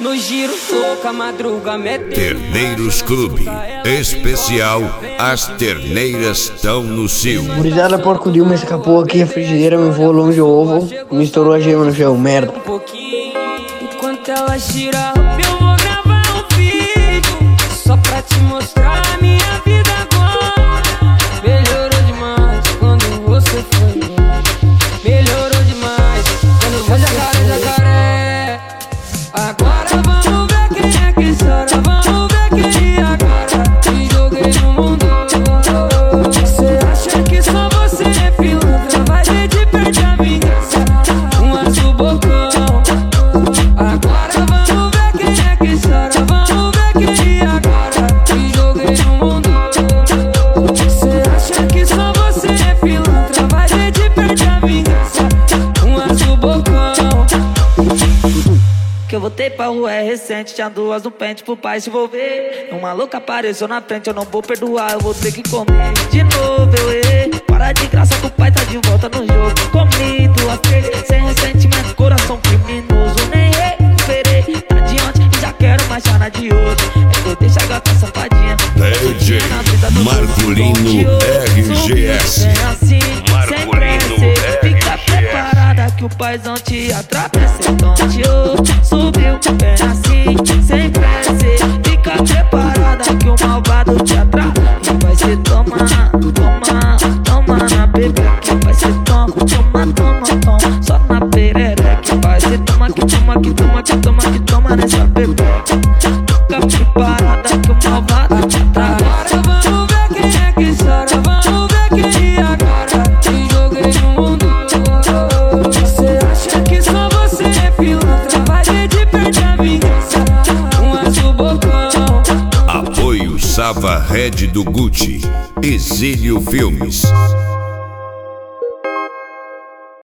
No giro, louca, madruga, metendo. Terneiros Clube, especial As Terneiras Tão no Cio. Gurizada, porco Dilma escapou aqui, a frigideira me voou longe o ovo, me estourou a gema no chão, merda. Um pouquinho, enquanto ela gira, eu vou gravar um vídeo só pra te mostrar a minha vida agora. Melhorou demais quando você foi, melhorou demais quando você foi. Jacaré, agora vamos ver quem é que chora, vamos ver quem agora te joguei no mundo. Você acha que só você é pilantra, vai ver de perto a vingança, um azul bocão. Agora vamos ver quem é que chora, vamos ver quem agora te joguei no mundo. Você acha que só você é pilantra, vai ver de perto a vingança, um azul bocão. Que eu voltei pra rua é recente, tinha duas no pente pro pai se envolver. Uma louca apareceu na frente, eu não vou perdoar, eu vou ter que comer de novo, eu errei. Para de graça que o pai tá de volta no jogo. Comi duas vezes, sem ressentimento, coração criminoso. Nem recuperei, tá diante e já quero mais chana de outro. É que eu deixo a gata safadinha DJ Marcolino RGS. Marcolino RGS. Fica preparada que o paizão te atravessa. Então te subiu bem assim, sem pressa. Fica preparada que o malvado te atrai. E vai ser toma, toma, toma na bebê. Que vai ser toma, toma, toma, toma. Só na perereca. Que vai ser toma, que toma, que toma, que toma, que toma nessa bebê. Fica preparada que o malvado te atrai. Agora vamos ver quem é que chora, vamos ver quem agora te joguei no mundo. Você acha que só você é pilantra, vai ver de perto a vingança, um azul bocão. Apoio Sava Red do Gucci, Exílio Filmes.